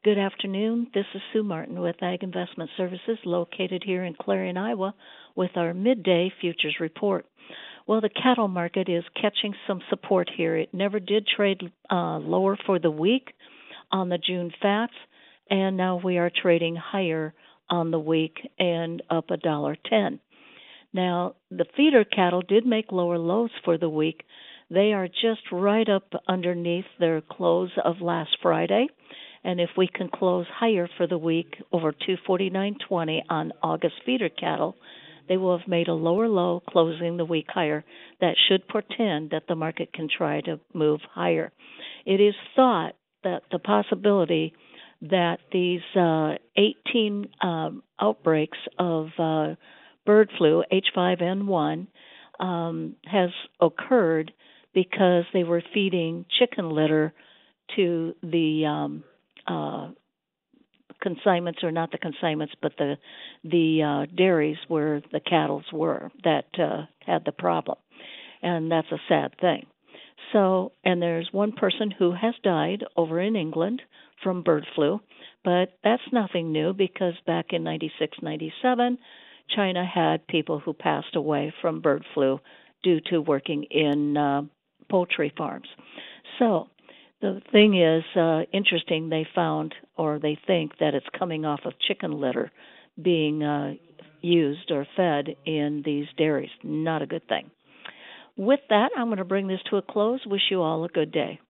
Good afternoon. This is Sue Martin with Ag Investment Services located here in Clarion, Iowa with our midday futures report. Well, the cattle market is catching some support here. It never did trade lower for the week on the June fats, and now we are trading higher on the week and up $1.10. Now, the feeder cattle did make lower lows for the week. They are just right up underneath their close of last Friday. And if we can close higher for the week over 249.20 on August feeder cattle, they will have made a lower low closing the week higher. That should portend that the market can try to move higher. It is thought that the possibility that these 18 outbreaks of bird flu, H5N1, has occurred because they were feeding chicken litter to the consignments, or not the consignments, but the dairies where the cattle were that had the problem, and that's a sad thing. So, and there's one person who has died over in England from bird flu, but that's nothing new because back in 96, 97, China had people who passed away from bird flu due to working in poultry farms. So, the thing is interesting. They found, or they think, that it's coming off of chicken litter being used or fed in these dairies. Not a good thing. With that, I'm going to bring this to a close. Wish you all a good day.